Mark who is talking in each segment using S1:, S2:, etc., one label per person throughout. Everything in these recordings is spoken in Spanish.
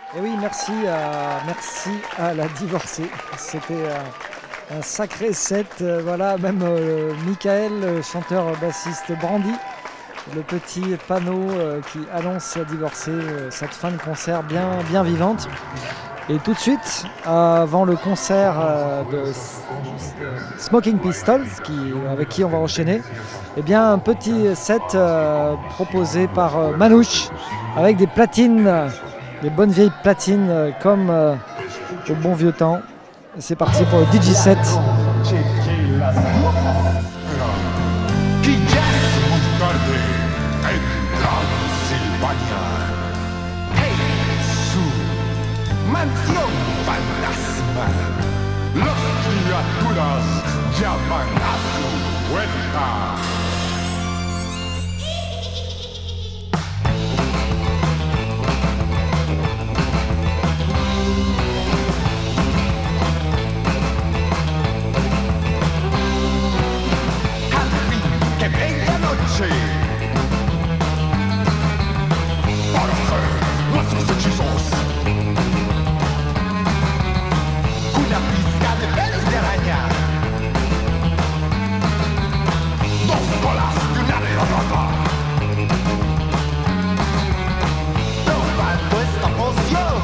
S1: Et oui, merci à la divorcée. C'était un sacré set. Voilà, même Michael, chanteur-bassiste Brandy, le petit panneau qui annonce la divorcée, cette fin de concert bien vivante. Et tout de suite, avant le concert de Smoking Pistols, avec qui on va enchaîner, eh bien, un petit set proposé par Manouche, avec des platines, des bonnes vieilles platines comme au bon vieux temps. C'est parti pour le DJ7.
S2: Mansión fantasma. Las criaturas llaman a su puerta. Halloween, qué bella noche. Para hacer nuestros hechizos. Una pizca de pelos de araña. Dos colas de una rata. Probando esta poción.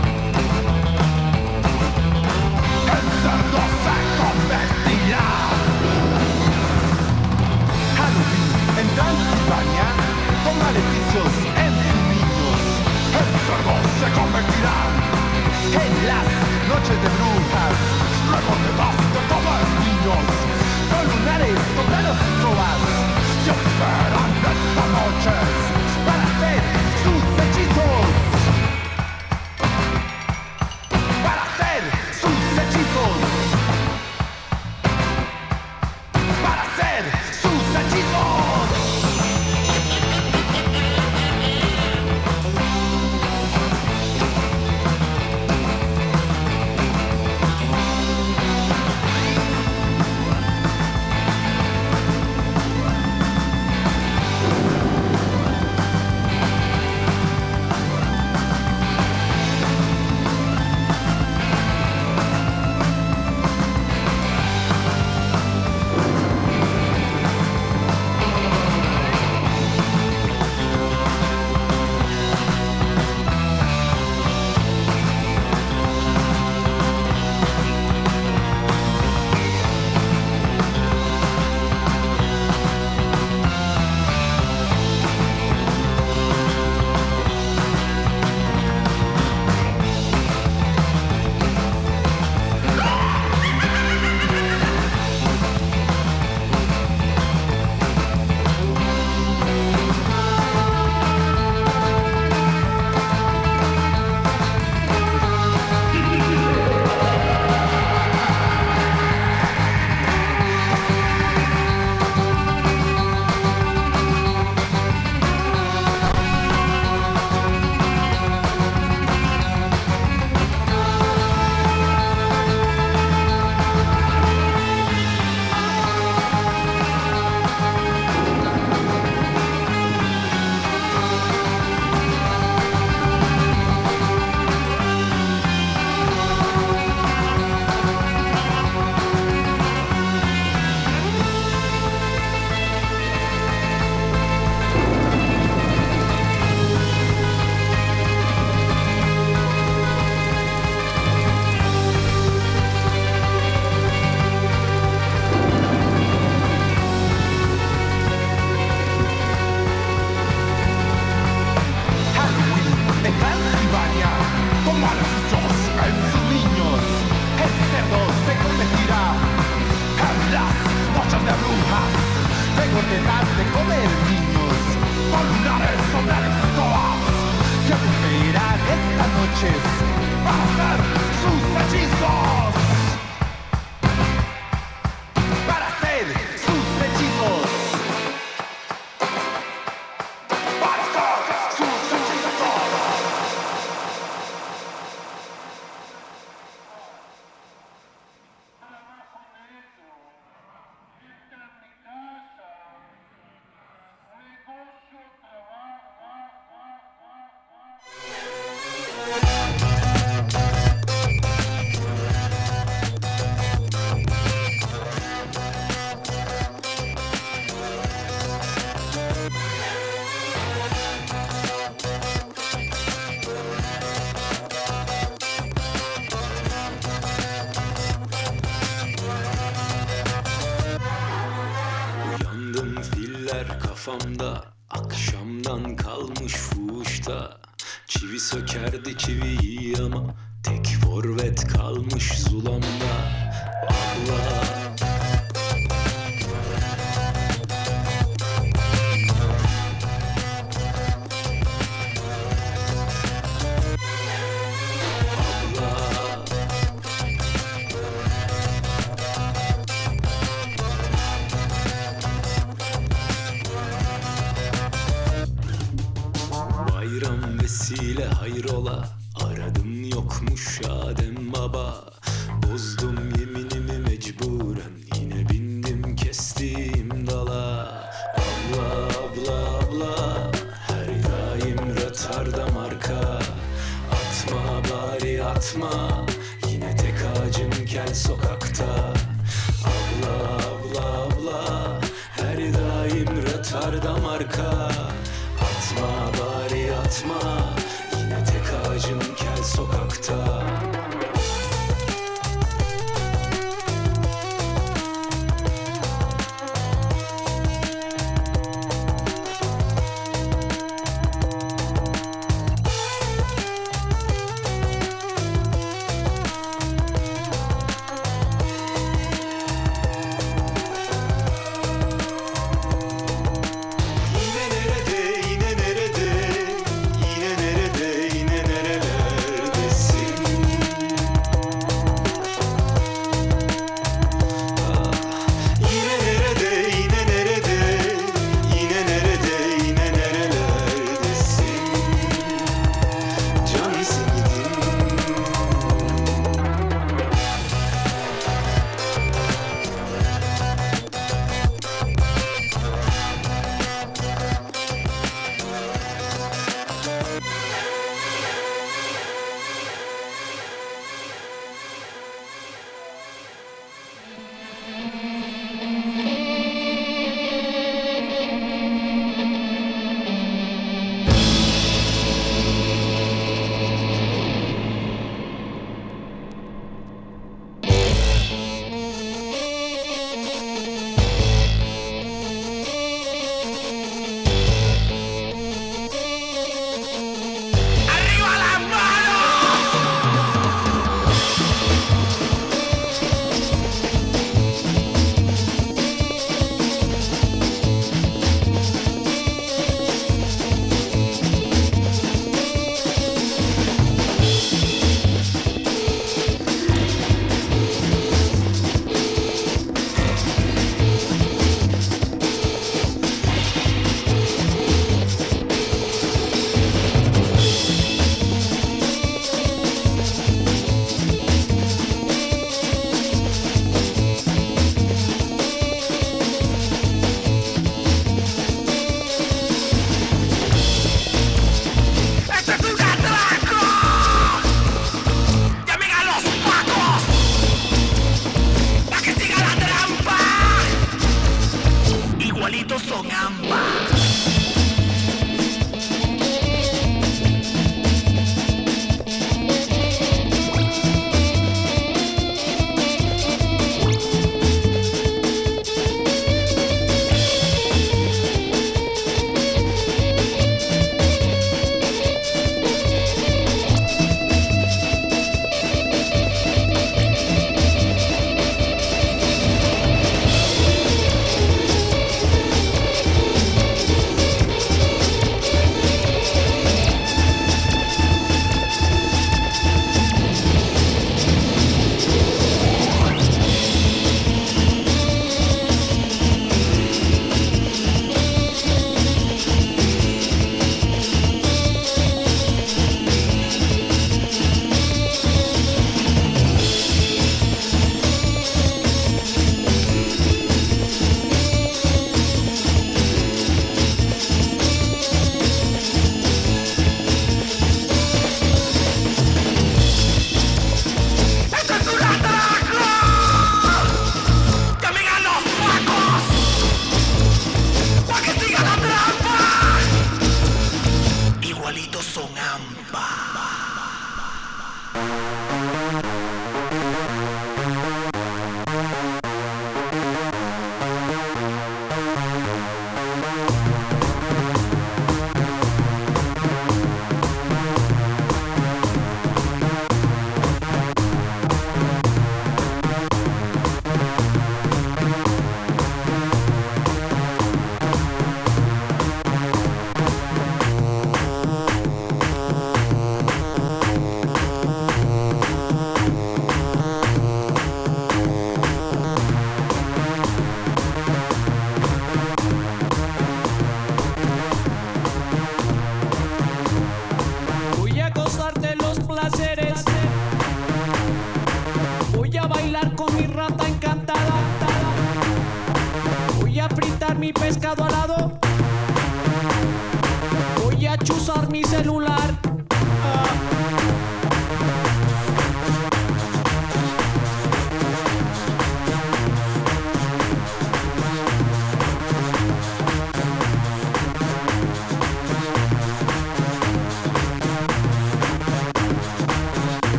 S2: El cerdo se convertirá. Halloween en Transilvania, con maleficios en sus niños. El cerdo se convertirá en las noches de brujas, luego de más de comer niños, con lunares, sombreros y trovas, se esperan estas noches para hacer sus hechizos. Para hacer sus hechizos. Para hacer sus hechizos.
S3: kafamda, akşamdan kalmış fuhuşta. Çivi sökerdi çiviyi ama tek forvet kalmış zulamda. Abla bayram vesile hayrola, aradım yokmuş Adem baba. Bozdum yeminimi mecburen, yine bindim kestiğim dala. Abla abla abla, her daim rötarda marka. Atma bari atma, yine tek ağacım kel sokakta. Abla abla abla, her daim rötarda marka. Atma bari atma, yine tek ağacım kel sokakta. Yine nerede, yine nerelerdesin?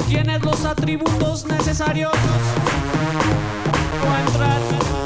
S4: tienes los atributos necesarios para entrar.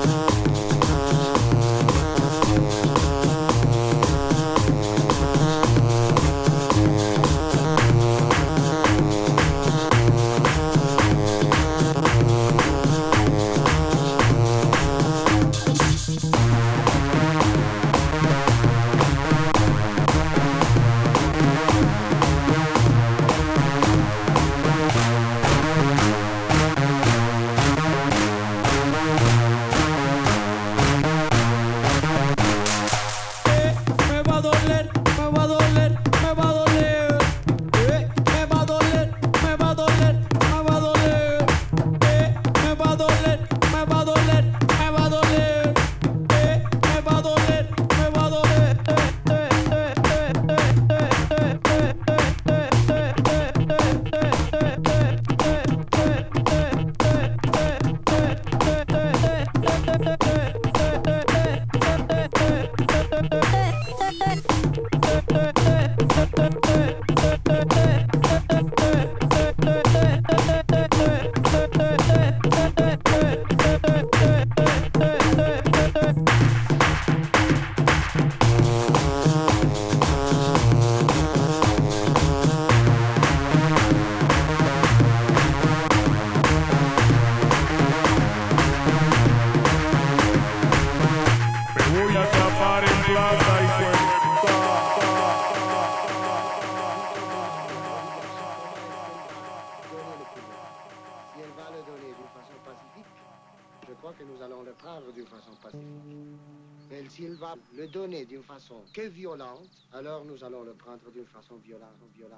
S5: S'il va le donner d'une façon que violente, alors nous allons le prendre d'une façon violente.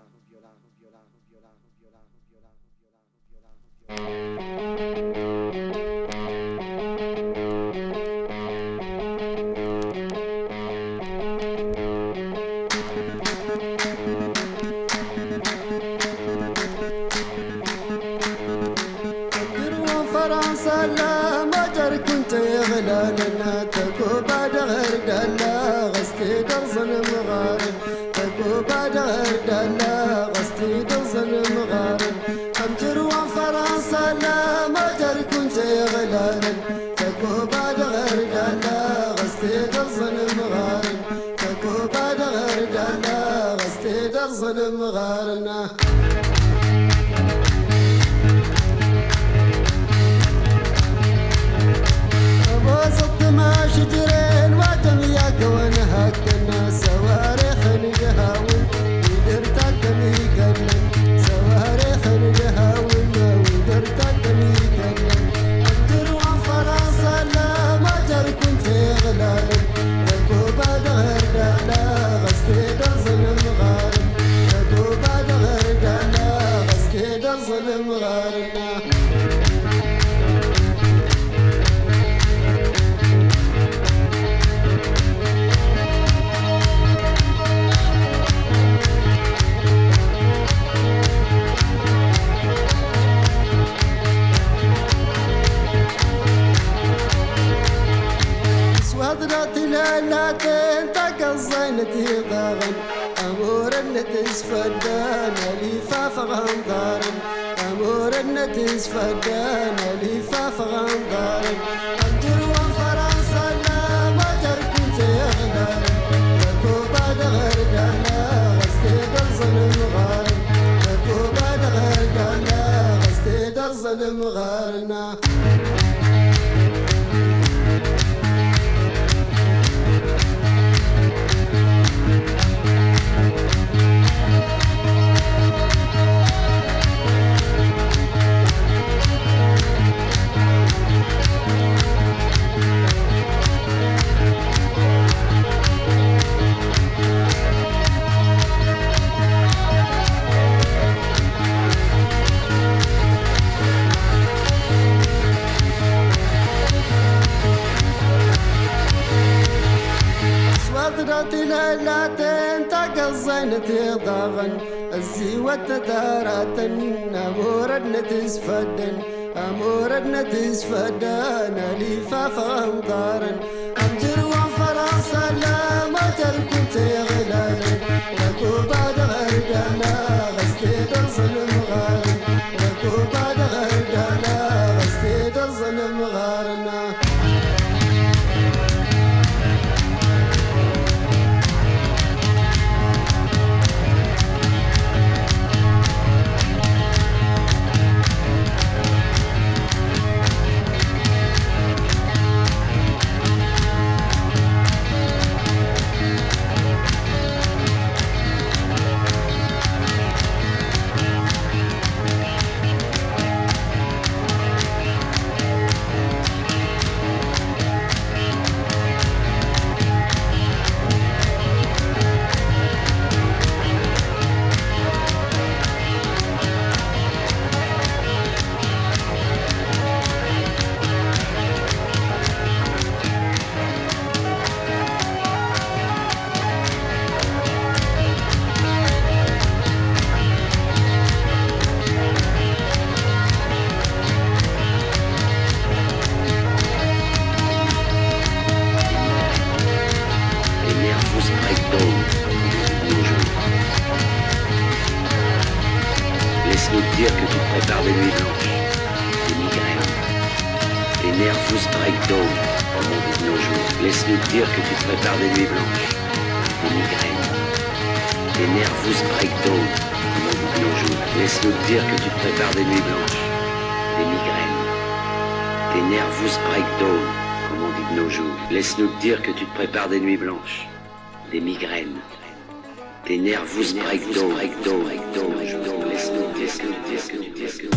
S6: أمورنا تسفدان لفاف أنظارا أمجر وفرنسا لا ما تركن تغلالا لكو بعد غردنا غستي درس المغارن
S7: Laisse-nous te dire que tu te prépares des nuits blanches, des migraines, des nervous breakdowns, comme on dit de nos jours. Laisse-nous te dire que tu te prépares des nuits blanches, des migraines, des nervous breakdowns, comme on dit de nos jours. Laisse-nous te dire que tu te prépares des nuits blanches, des migraines, des nervous breakdowns, comme on dit de nos jours. Laisse-nous te dire que tu te prépares des nuits blanches, des migraines, des nervous breakdowns, laisse-nous te dire que tu te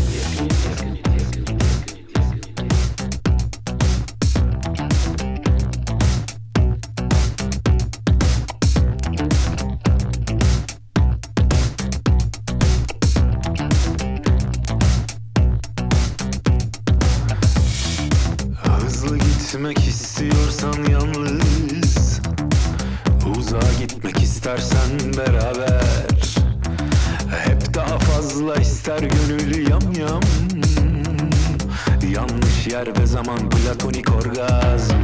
S3: Gitmek istiyorsan yalnız, uzağa gitmek istersen beraber. Hep daha fazla ister gönül yam yam. Yanlış yer ve zaman, platonik orgazm.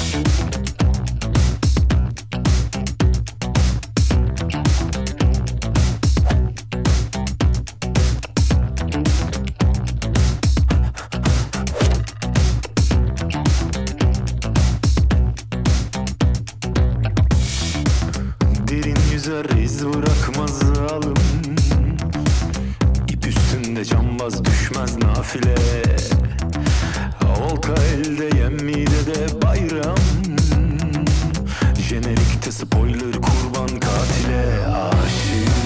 S3: İz bırakmaz alım, İp üstünde cambaz düşmez nafile. Olta elde yem midede bayram. Jenerikte spoiler kurban katile aşık.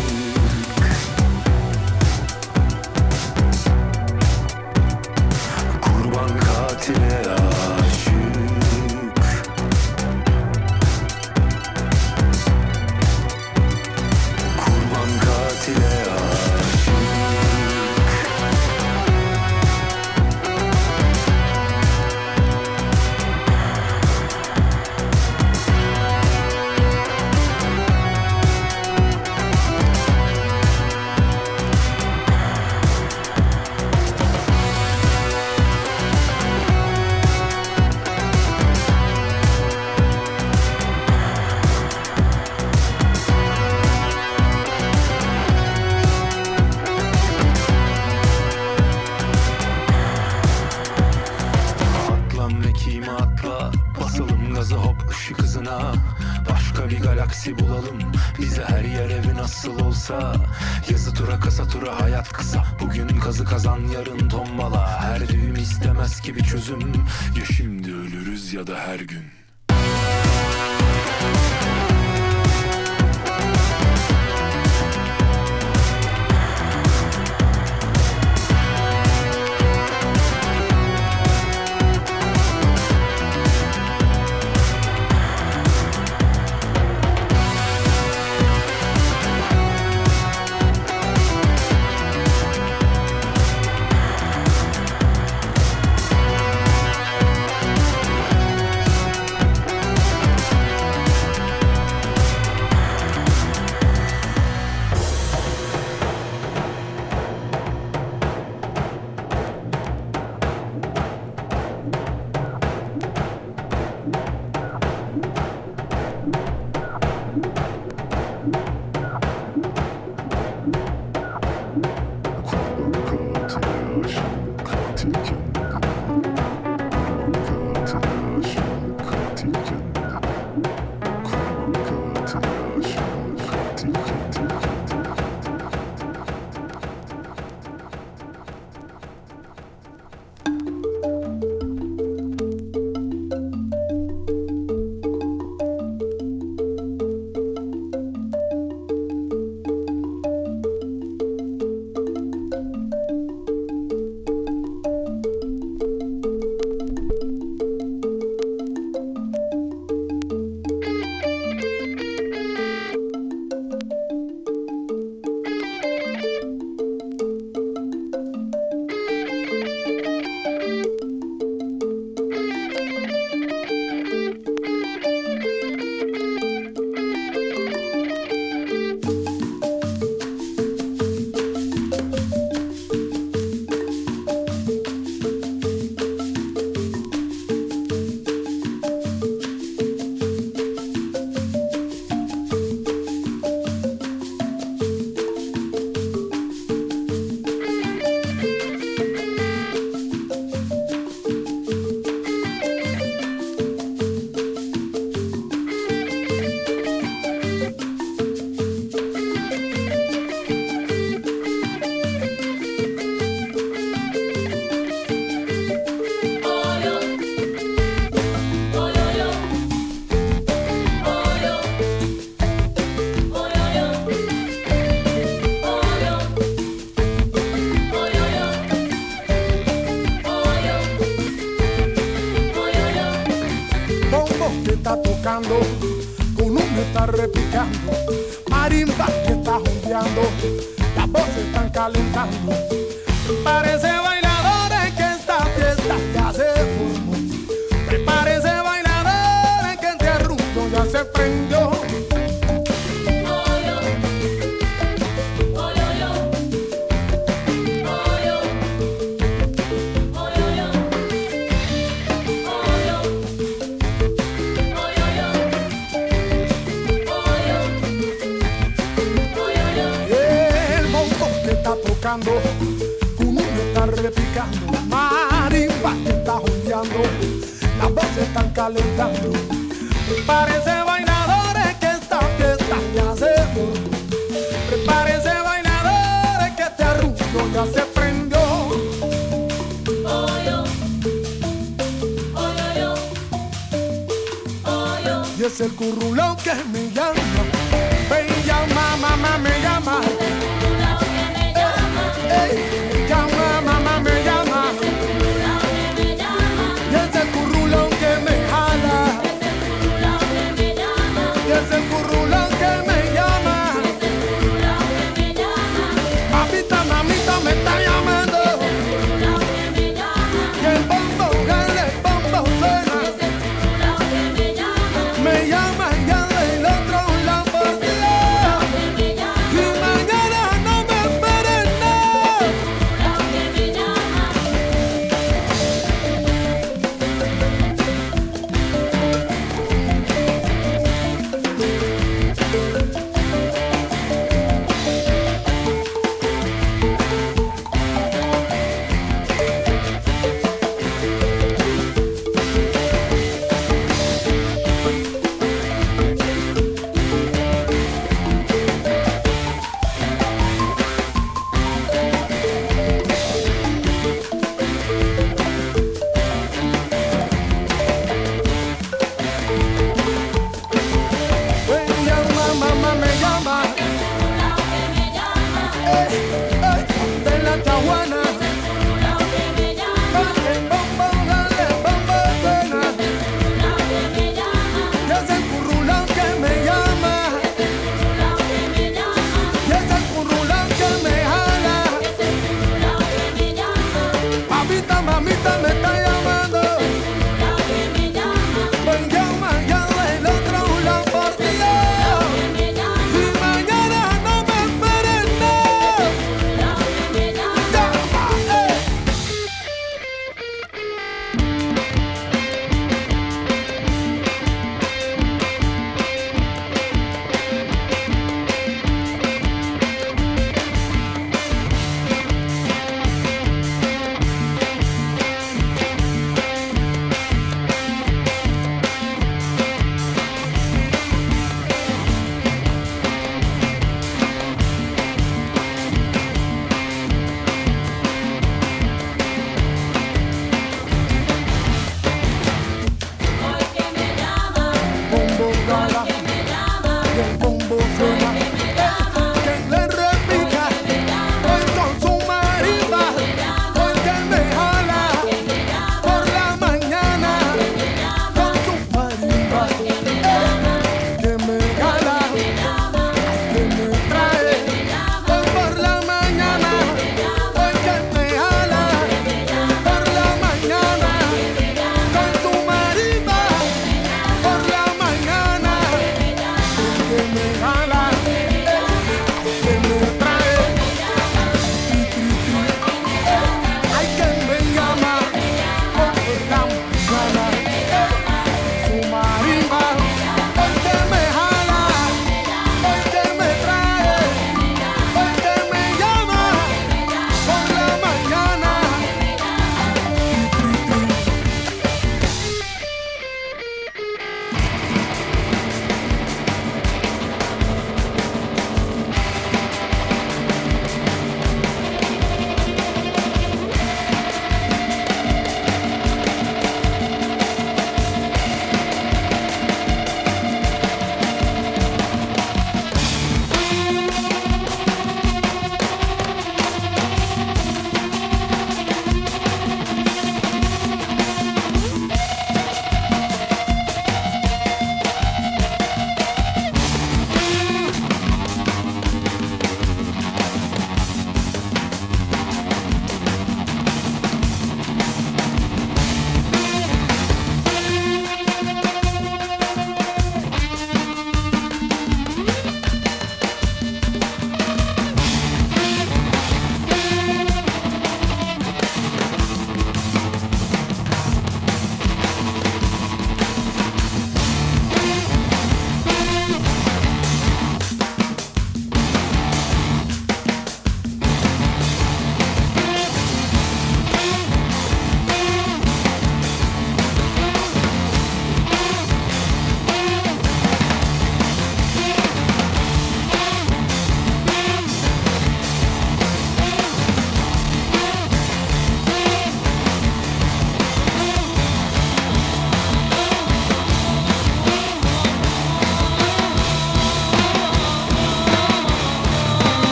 S3: Kurban katile aşık. Bulalım bize her yer evi nasıl olsa. Yazı tura kasa tura hayat kısa. Bugün kazı kazan yarın tombala. Her düğüm istemez ki bir çözüm. Ya şimdi ölürüz ya da her gün.
S8: tocando, Columbia está repicando, marimba que está jondeando, las voces están calentando. Prepárense bailadores que esta fiesta ya se formó. Prepárense bailadores que este arrullo ya se prendió. Columbia está repicando, marimba que está jondeando, las voces están calentando. Prepárense bailadores que esta fiesta ya se formó. Prepárense bailadores que este arrullo ya se prendió. Y es el currulón que me llama, mamá me llama. Me llama, mamá me llama. Y es el currulón que me jala. Y es el currulón que me llama. Papita, mamita me está llamando. Y el bombo suena. Me llama y el otro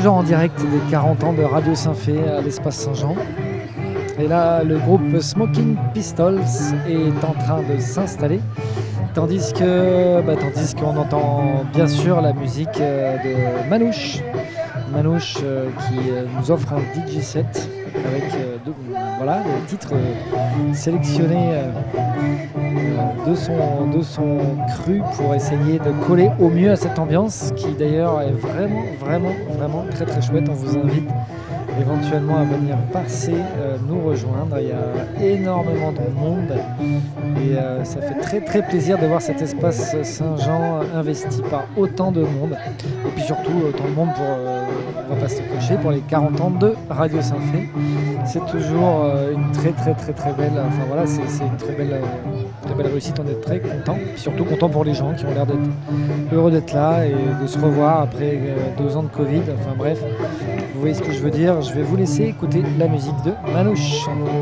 S1: toujours en direct des 40 ans de Radio Saint-Fé à l'Espace Saint-Jean. Et là, le groupe Smoking Pistols est en train de s'installer, tandis qu'on entend bien sûr la musique de Manouche. Manouche qui nous offre un DJ set avec des titres sélectionnés de son cru pour essayer de coller au mieux à cette ambiance qui d'ailleurs est vraiment très très chouette. On vous invite éventuellement à venir passer, nous rejoindre. Il y a énormément de monde et ça fait très très plaisir de voir cet espace Saint-Jean investi par autant de monde et puis surtout autant de monde pour, on va pas se cacher, pour les 40 ans de Radio Saint-Fé. C'est toujours une très belle, c'est une très belle réussite, on est très content, surtout content pour les gens qui ont l'air d'être heureux d'être là et de se revoir après 2 ans de Covid, enfin bref, vous voyez ce que je veux dire. Je vais vous laisser écouter la musique de Manouche.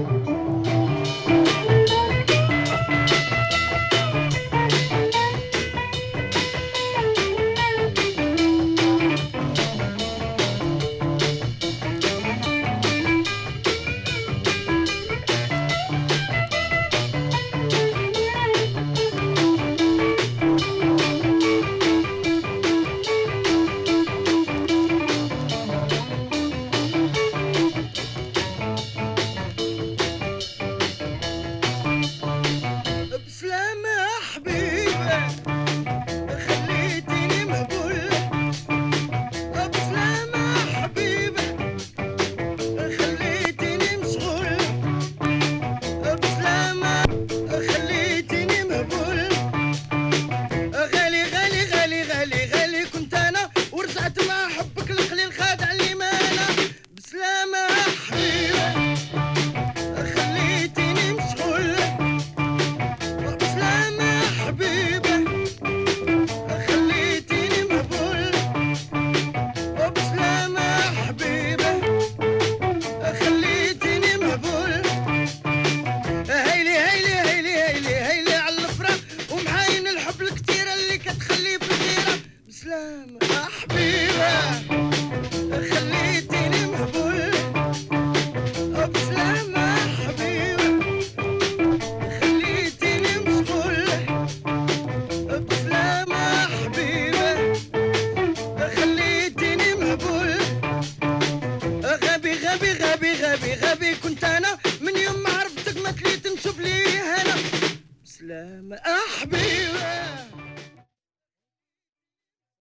S9: غبي كنت انا من يوم ما عرفتك ما تليت نشوف لي هنا بسلامة حبيبي.